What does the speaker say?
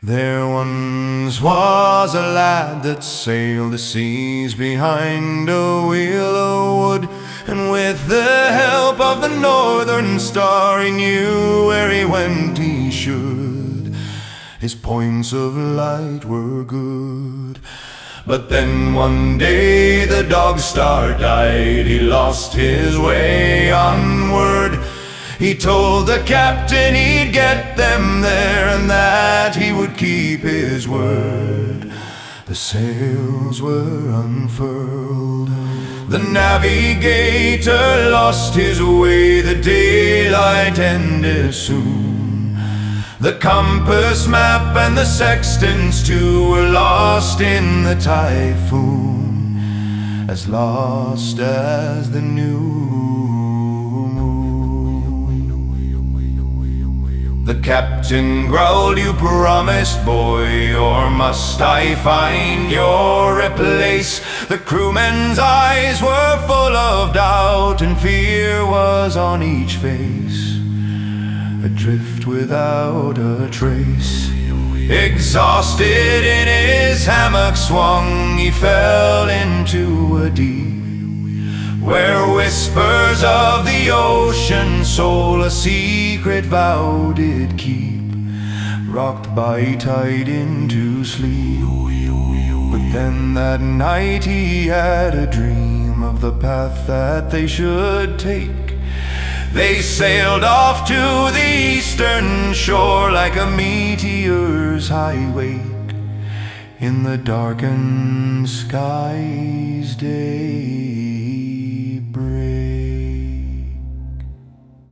There once was a lad that sailed the seas behind a wheel of wood, and with the help of the northern star he knew where he went he should. His points of light were good. But then one day the dog star died, he lost his way onward. He told the captain he'd get them there, and that he would keep his word. The sails were unfurled. The navigator lost his way. The daylight ended soon. The compass map and the sextants too were lost in the typhoon, as lost as the new. The captain growled, "You promised, boy, or must I find your place?" The crewmen's eyes were full of doubt, and fear was on each face. Adrift without a trace, exhausted in his hammock swung, he fell into a deep where whispers of the ocean soul a secret vow did keep, rocked by tide into sleep. But then that night he had a dream of the path that they should take. They sailed off to the eastern shore like a meteor's high wake in the darkened sky's day.